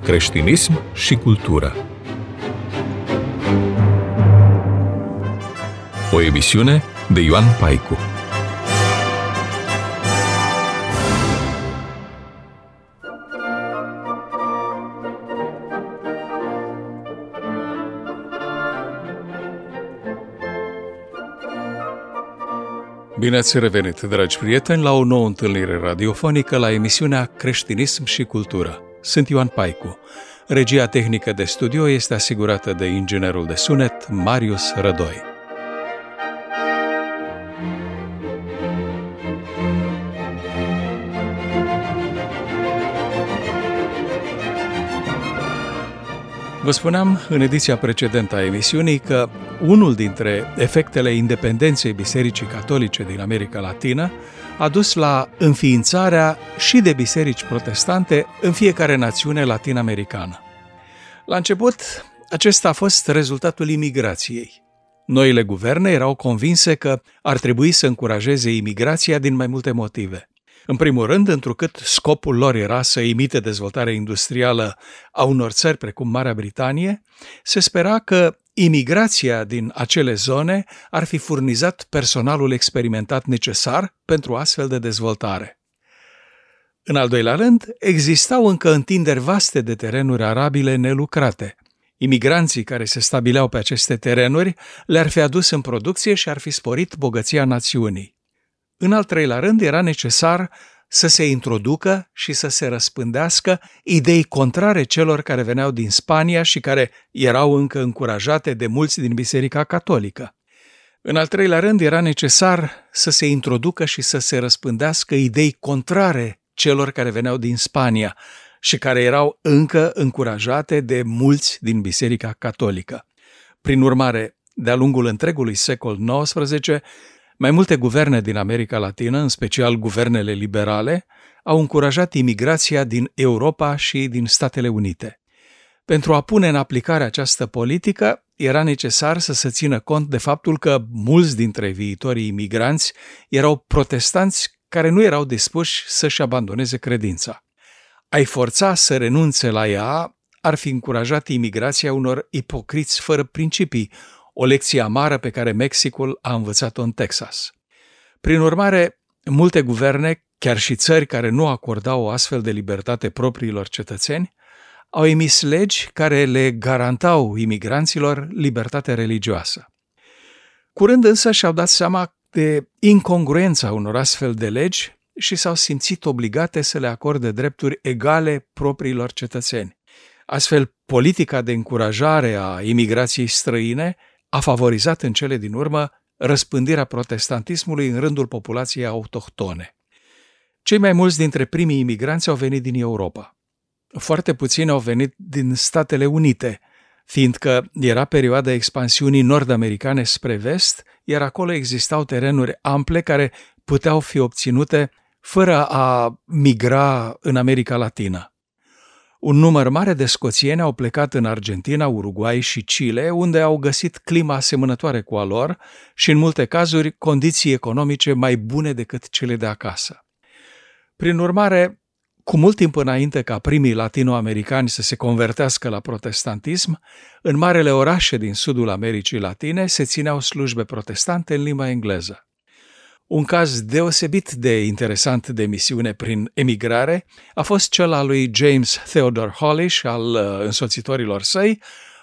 creștinism și cultură. O emisiune de Ioan Paicu. Bine ați revenit, dragi prieteni, la o nouă întâlnire radiofonică la emisiunea Creștinism și Cultură. Sunt Ioan Paicu. Regia tehnică de studio este asigurată de inginerul de sunet Marius Rădoi. Vă spuneam în ediția precedentă a emisiunii că unul dintre efectele independenței Bisericii Catolice din America Latină a dus la înființarea și de biserici protestante în fiecare națiune latin-americană. La început, acesta a fost rezultatul imigrației. Noile guverne erau convinse că ar trebui să încurajeze imigrația din mai multe motive. În primul rând, întrucât scopul lor era să imite dezvoltarea industrială a unor țări precum Marea Britanie, se spera că imigrația din acele zone ar fi furnizat personalul experimentat necesar pentru astfel de dezvoltare. În al doilea rând, existau încă întinderi vaste de terenuri arabile nelucrate. Imigranții care se stabileau pe aceste terenuri le-ar fi adus în producție și ar fi sporit bogăția națiunii. În al treilea rând, era necesar să se introducă și să se răspândească idei contrare celor care veneau din Spania și care erau încă încurajate de mulți din Biserica Catolică. În al treilea rând, era necesar să se introducă și să se răspândească idei contrare celor care veneau din Spania și care erau încă încurajate de mulți din Biserica Catolică. Prin urmare, de-a lungul întregului secol XIX, mai multe guverne din America Latină, în special guvernele liberale, au încurajat imigrația din Europa și din Statele Unite. Pentru a pune în aplicare această politică, era necesar să se țină cont de faptul că mulți dintre viitorii imigranți erau protestanți care nu erau dispuși să-și abandoneze credința. A-i forța să renunțe la ea ar fi încurajat imigrația unor ipocriți fără principii, o lecție amară pe care Mexicul a învățat-o în Texas. Prin urmare, multe guverne, chiar și țări care nu acordau o astfel de libertate propriilor cetățeni, au emis legi care le garantau imigranților libertatea religioasă. Curând însă și-au dat seama de incongruența unor astfel de legi și s-au simțit obligate să le acorde drepturi egale propriilor cetățeni. Astfel, politica de încurajare a imigrației străine a favorizat în cele din urmă răspândirea protestantismului în rândul populației autohtone. Cei mai mulți dintre primii imigranți au venit din Europa. Foarte puțini au venit din Statele Unite, fiindcă era perioada expansiunii nord-americane spre vest, iar acolo existau terenuri ample care puteau fi obținute fără a migra în America Latină. Un număr mare de scoțieni au plecat în Argentina, Uruguay și Chile, unde au găsit clima asemănătoare cu a lor și, în multe cazuri, condiții economice mai bune decât cele de acasă. Prin urmare, cu mult timp înainte ca primii latinoamericani să se convertească la protestantism, în marele orașe din sudul Americii Latine se țineau slujbe protestante în limba engleză. Un caz deosebit de interesant de misiune prin emigrare a fost cel al lui James Theodore Holly și al însoțitorilor săi,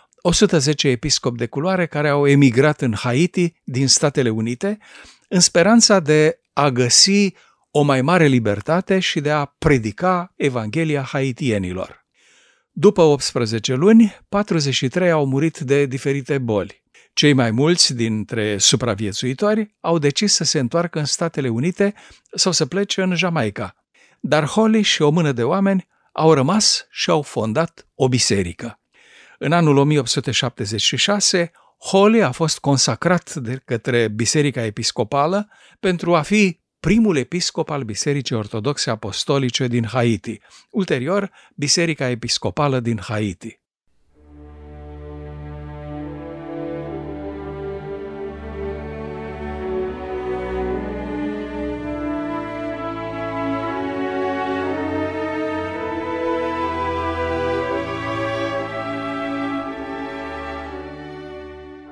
110 episcopi de culoare care au emigrat în Haiti din Statele Unite în speranța de a găsi o mai mare libertate și de a predica Evanghelia haitienilor. După 18 luni, 43 au murit de diferite boli. Cei mai mulți dintre supraviețuitori au decis să se întoarcă în Statele Unite sau să plece în Jamaica, dar Holly și o mână de oameni au rămas și au fondat o biserică. În anul 1876, Holly a fost consacrat de către Biserica Episcopală pentru a fi primul episcop al Bisericii Ortodoxe Apostolice din Haiti, ulterior Biserica Episcopală din Haiti.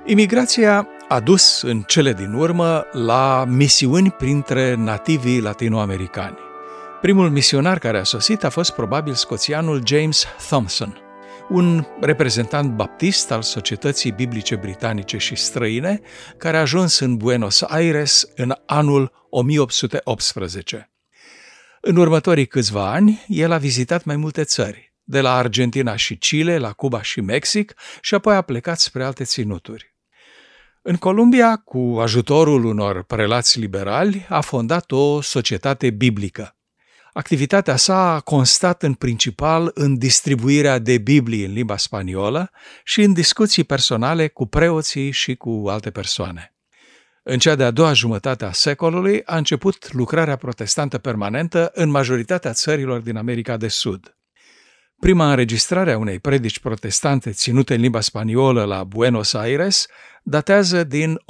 Imigrația a dus în cele din urmă la misiuni printre nativii latinoamericani. Primul misionar care a sosit a fost probabil scoțianul James Thompson, un reprezentant baptist al Societății Biblice Britanice și Străine, care a ajuns în Buenos Aires în anul 1818. În următorii câțiva ani, el a vizitat mai multe țări, de la Argentina și Chile, la Cuba și Mexic, și apoi a plecat spre alte ținuturi. În Columbia, cu ajutorul unor prelați liberali, a fondat o societate biblică. Activitatea sa a constat în principal în distribuirea de Biblii în limba spaniolă și în discuții personale cu preoții și cu alte persoane. În cea de-a doua jumătate a secolului a început lucrarea protestantă permanentă în majoritatea țărilor din America de Sud. Prima înregistrare a unei predici protestante ținute în limba spaniolă la Buenos Aires datează din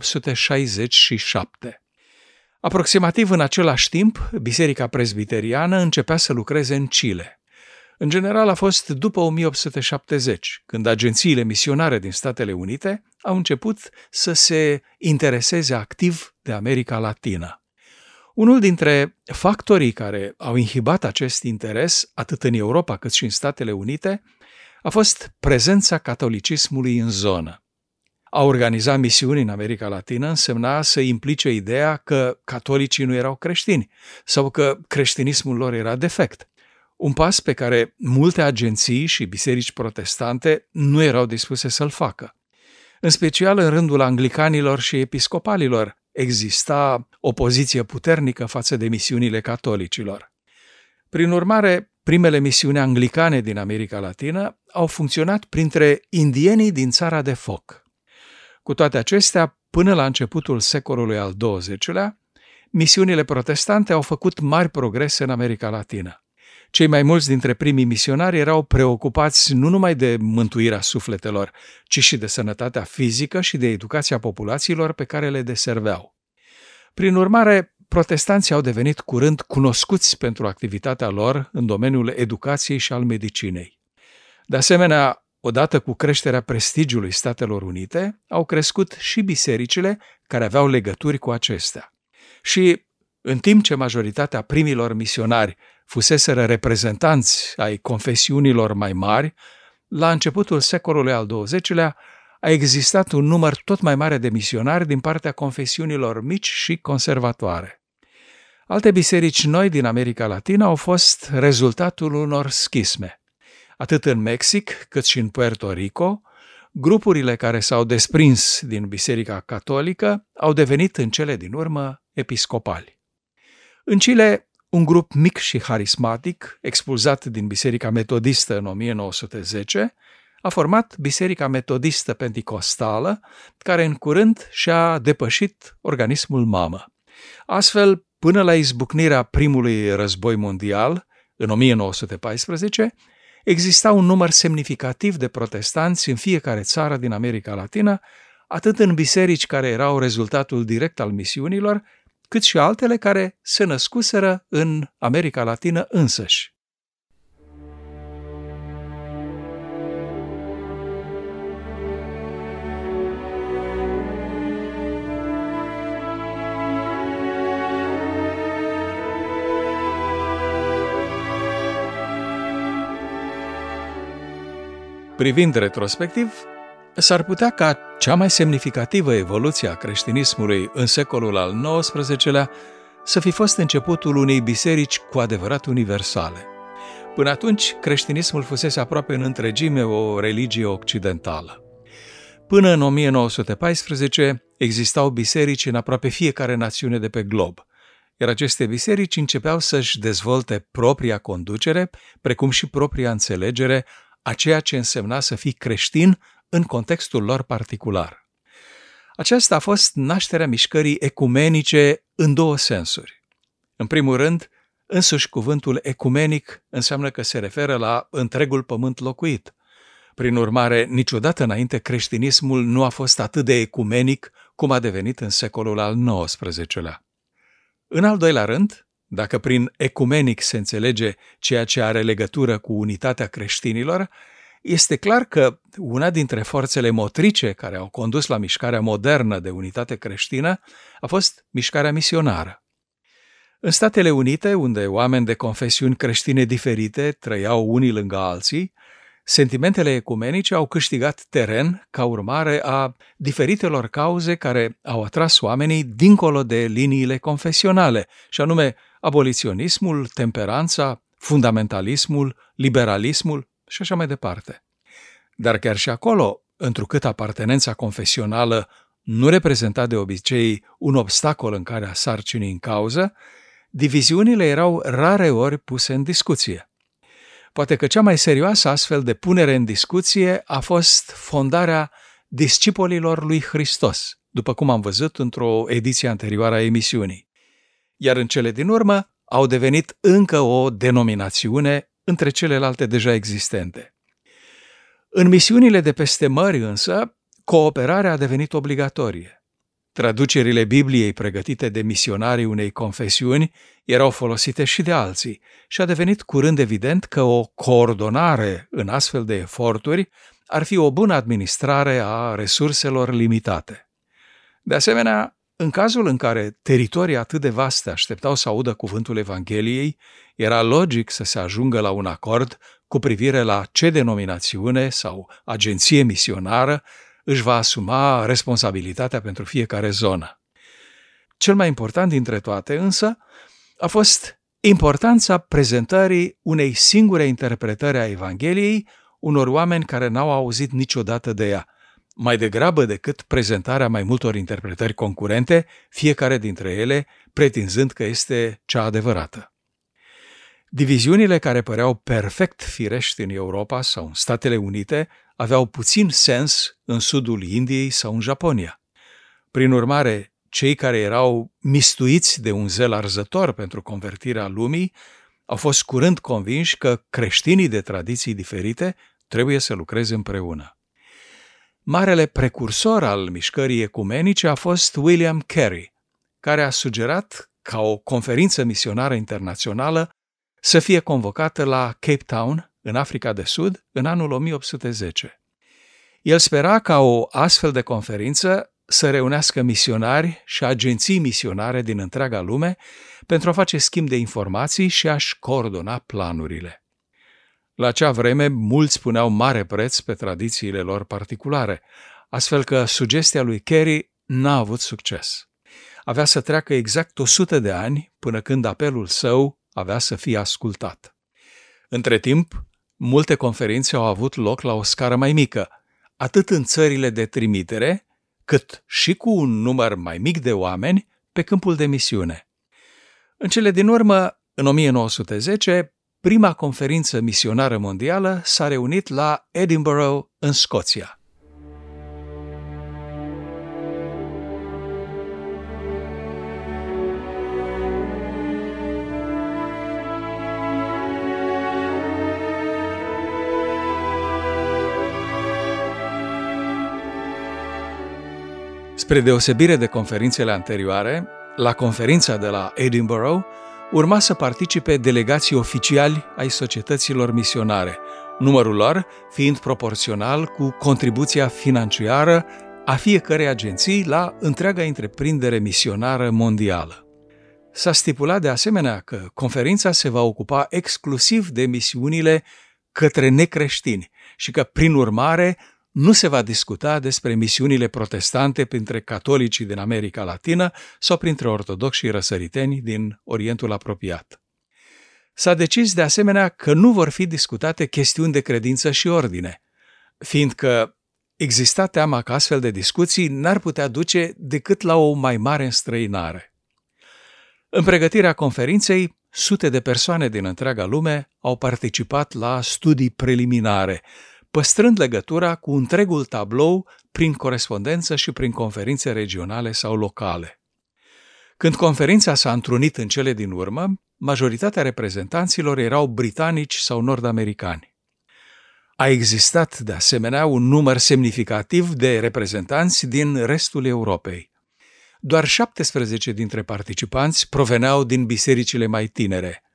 1867. Aproximativ în același timp, Biserica Presbiteriană începea să lucreze în Chile. În general a fost după 1870, când agențiile misionare din Statele Unite au început să se intereseze activ de America Latină. Unul dintre factorii care au inhibat acest interes, atât în Europa cât și în Statele Unite, a fost prezența catolicismului în zonă. A organiza misiuni în America Latină însemna să implice ideea că catolicii nu erau creștini sau că creștinismul lor era defect. Un pas pe care multe agenții și biserici protestante nu erau dispuse să-l facă. În special în rândul anglicanilor și episcopalilor exista opoziție puternică față de misiunile catolicilor. Prin urmare, primele misiuni anglicane din America Latină au funcționat printre indienii din Țara de Foc. Cu toate acestea, până la începutul secolului al XX-lea, misiunile protestante au făcut mari progrese în America Latină. Cei mai mulți dintre primii misionari erau preocupați nu numai de mântuirea sufletelor, ci și de sănătatea fizică și de educația populațiilor pe care le deserveau. Prin urmare, protestanții au devenit curând cunoscuți pentru activitatea lor în domeniul educației și al medicinei. De asemenea, odată cu creșterea prestigiului Statelor Unite, au crescut și bisericile care aveau legături cu acestea. Și, în timp ce majoritatea primilor misionari fuseseră reprezentanți ai confesiunilor mai mari, la începutul secolului al XX-lea a existat un număr tot mai mare de misionari din partea confesiunilor mici și conservatoare. Alte biserici noi din America Latină au fost rezultatul unor schisme. Atât în Mexic cât și în Puerto Rico, grupurile care s-au desprins din Biserica Catolică au devenit în cele din urmă episcopali. În Chile, un grup mic și harismatic, expulzat din Biserica Metodistă în 1910, a format Biserica Metodistă Penticostală, care în curând și-a depășit organismul mamă. Astfel, până la izbucnirea primului război mondial, în 1914, exista un număr semnificativ de protestanți în fiecare țară din America Latină, atât în biserici care erau rezultatul direct al misiunilor, cât și altele care se născuseră în America Latină însăși. Privind retrospectiv, s-ar putea ca cea mai semnificativă evoluție a creștinismului în secolul al XIX-lea să fi fost începutul unei biserici cu adevărat universale. Până atunci, creștinismul fusese aproape în întregime o religie occidentală. Până în 1914 existau biserici în aproape fiecare națiune de pe glob, iar aceste biserici începeau să-și dezvolte propria conducere, precum și propria înțelegere a ceea ce însemna să fii creștin în contextul lor particular. Aceasta a fost nașterea mișcării ecumenice în două sensuri. În primul rând, însuși cuvântul ecumenic înseamnă că se referă la întregul pământ locuit. Prin urmare, niciodată înainte creștinismul nu a fost atât de ecumenic cum a devenit în secolul al XIX-lea. În al doilea rând, dacă prin ecumenic se înțelege ceea ce are legătură cu unitatea creștinilor, Este clar că una dintre forțele motrice care au condus la mișcarea modernă de unitate creștină a fost mișcarea misionară. În Statele Unite, unde oameni de confesiuni creștine diferite trăiau unii lângă alții, sentimentele ecumenice au câștigat teren ca urmare a diferitelor cauze care au atras oamenii dincolo de liniile confesionale, și anume aboliționismul, temperanța, fundamentalismul, liberalismul și așa mai departe. Dar chiar și acolo, întrucât apartenența confesională nu reprezenta de obicei un obstacol în calea sarcinii în cauză, diviziunile erau rare ori puse în discuție. Poate că cea mai serioasă astfel de punere în discuție a fost fondarea discipolilor lui Hristos, după cum am văzut într-o ediție anterioară a emisiunii. Iar în cele din urmă au devenit încă o denominațiune între celelalte deja existente. În misiunile de peste mări însă, cooperarea a devenit obligatorie. Traducerile Bibliei pregătite de misionarii unei confesiuni erau folosite și de alții și a devenit curând evident că o coordonare în astfel de eforturi ar fi o bună administrare a resurselor limitate. De asemenea, în cazul în care teritorii atât de vaste așteptau să audă cuvântul Evangheliei, era logic să se ajungă la un acord cu privire la ce denominațiune sau agenție misionară își va asuma responsabilitatea pentru fiecare zonă. Cel mai important dintre toate, însă, a fost importanța prezentării unei singure interpretări a Evangheliei unor oameni care n-au auzit niciodată de ea, mai degrabă decât prezentarea mai multor interpretări concurente, fiecare dintre ele pretinzând că este cea adevărată. Diviziunile care păreau perfect firești în Europa sau în Statele Unite aveau puțin sens în sudul Indiei sau în Japonia. Prin urmare, cei care erau mistuiți de un zel arzător pentru convertirea lumii au fost curând convinși că creștinii de tradiții diferite trebuie să lucreze împreună. Marele precursor al mișcării ecumenice a fost William Carey, care a sugerat ca o conferință misionară internațională să fie convocată la Cape Town, în Africa de Sud, în anul 1810. El spera ca o astfel de conferință să reunească misionari și agenții misionare din întreaga lume pentru a face schimb de informații și a-și coordona planurile. La acea vreme, mulți puneau mare preț pe tradițiile lor particulare, astfel că sugestia lui Carey n-a avut succes. Avea să treacă exact 100 de ani până când apelul său avea să fie ascultat. Între timp, multe conferințe au avut loc la o scară mai mică, atât în țările de trimitere, cât și cu un număr mai mic de oameni pe câmpul de misiune. În cele din urmă, în 1910, prima conferință misionară mondială s-a reunit la Edinburgh, în Scoția. Spre deosebire de conferințele anterioare, la conferința de la Edinburgh urma să participe delegații oficiali ai societăților misionare, numărul lor fiind proporțional cu contribuția financiară a fiecărei agenții la întreaga întreprindere misionară mondială. S-a stipulat de asemenea că conferința se va ocupa exclusiv de misiunile către necreștini și că, prin urmare, nu se va discuta despre misiunile protestante printre catolicii din America Latină sau printre ortodoxi răsăriteni din Orientul apropiat. S-a decis de asemenea că nu vor fi discutate chestiuni de credință și ordine, fiindcă exista teama că astfel de discuții n-ar putea duce decât la o mai mare înstrăinare. În pregătirea conferinței, sute de persoane din întreaga lume au participat la studii preliminare, păstrând legătura cu întregul tablou prin corespondență și prin conferințe regionale sau locale. Când conferința s-a întrunit în cele din urmă, majoritatea reprezentanților erau britanici sau nord-americani. A existat, de asemenea, un număr semnificativ de reprezentanți din restul Europei. Doar 17 dintre participanți proveneau din bisericile mai tinere.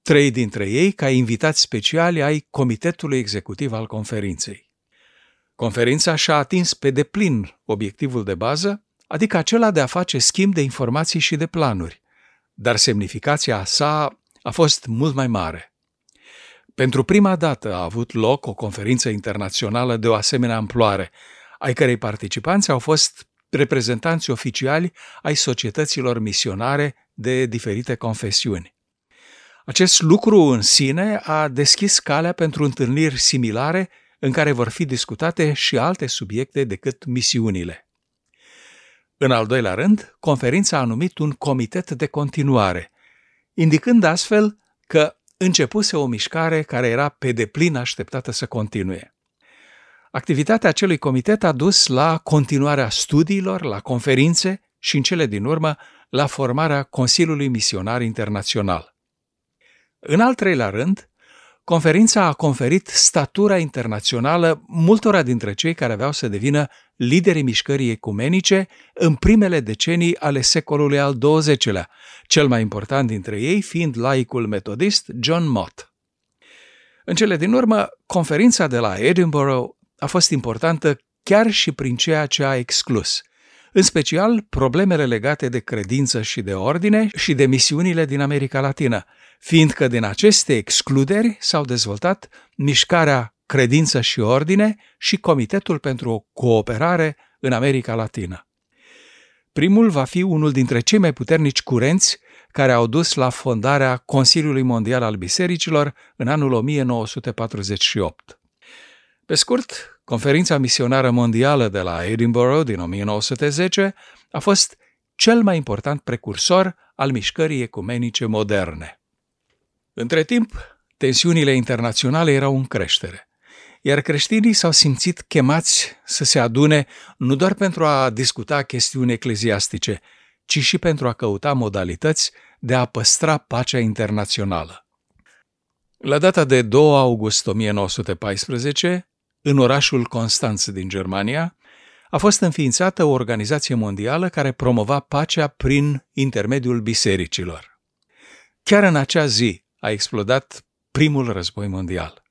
3 dintre ei ca invitați speciali ai Comitetului Executiv al conferinței. Conferința și-a atins pe deplin obiectivul de bază, adică acela de a face schimb de informații și de planuri, dar semnificația sa a fost mult mai mare. Pentru prima dată a avut loc o conferință internațională de o asemenea amploare, ai cărei participanți au fost reprezentanți oficiali ai societăților misionare de diferite confesiuni. Acest lucru în sine a deschis calea pentru întâlniri similare în care vor fi discutate și alte subiecte decât misiunile. În al doilea rând, conferința a numit un comitet de continuare, indicând astfel că începuse o mișcare care era pe deplin așteptată să continue. Activitatea acelui comitet a dus la continuarea studiilor, la conferințe și, în cele din urmă, la formarea Consiliului Misionar Internațional. În al treilea rând, conferința a conferit statura internațională multora dintre cei care aveau să devină liderii mișcării ecumenice în primele decenii ale secolului al XX-lea, cel mai important dintre ei fiind laicul metodist John Mott. În cele din urmă, conferința de la Edinburgh a fost importantă chiar și prin ceea ce a exclus, în special problemele legate de credință și de ordine și de misiunile din America Latină, fiindcă din aceste excluderi s-au dezvoltat mișcarea Credință și Ordine și Comitetul pentru o Cooperare în America Latină. Primul va fi unul dintre cei mai puternici curenți care au dus la fondarea Consiliului Mondial al Bisericilor în anul 1948. Pe scurt, Conferința Misionară Mondială de la Edinburgh din 1910 a fost cel mai important precursor al mișcării ecumenice moderne. Între timp, tensiunile internaționale erau în creștere, iar creștinii s-au simțit chemați să se adune nu doar pentru a discuta chestiuni ecleziastice, ci și pentru a căuta modalități de a păstra pacea internațională. La data de 2 august 1914, în orașul Constanț din Germania, a fost înființată o organizație mondială care promova pacea prin intermediul bisericilor. Chiar în acea zi a explodat primul război mondial.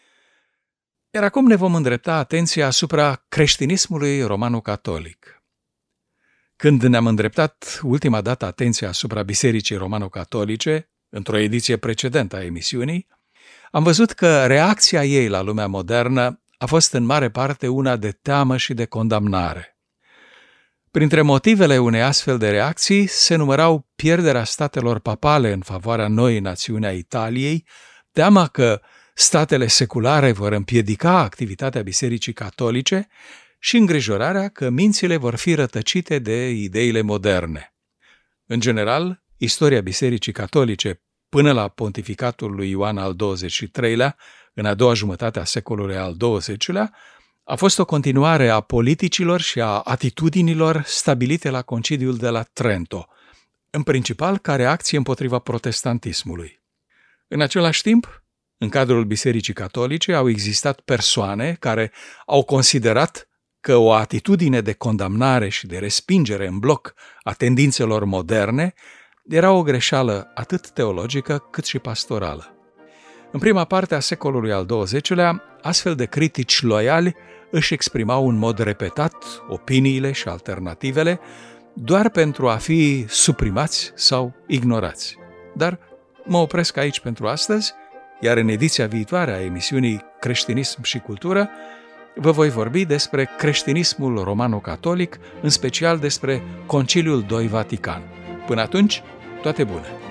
Iar acum ne vom îndrepta atenția asupra creștinismului romano-catolic. Când ne-am îndreptat ultima dată atenția asupra Bisericii Romano-Catolice, într-o ediție precedentă a emisiunii, am văzut că reacția ei la lumea modernă a fost în mare parte una de teamă și de condamnare. Printre motivele unei astfel de reacții se numărau pierderea statelor papale în favoarea noii națiuni a Italiei, teama că statele seculare vor împiedica activitatea Bisericii Catolice și îngrijorarea că mințile vor fi rătăcite de ideile moderne. În general, istoria Bisericii Catolice până la pontificatul lui Ioan al XXIII-lea, în a doua jumătate a secolului al XX-lea, a fost o continuare a politicilor și a atitudinilor stabilite la Conciliul de la Trento, în principal ca reacție împotriva protestantismului. În același timp, în cadrul Bisericii Catolice au existat persoane care au considerat că o atitudine de condamnare și de respingere în bloc a tendințelor moderne era o greșeală atât teologică cât și pastorală. În prima parte a secolului al XX-lea, astfel de critici loiali își exprimau în mod repetat opiniile și alternativele doar pentru a fi suprimați sau ignorați. Dar mă opresc aici pentru astăzi, iar în ediția viitoare a emisiunii Creștinism și Cultură vă voi vorbi despre creștinismul romano-catolic, în special despre Conciliul II Vatican. Până atunci, toate bune!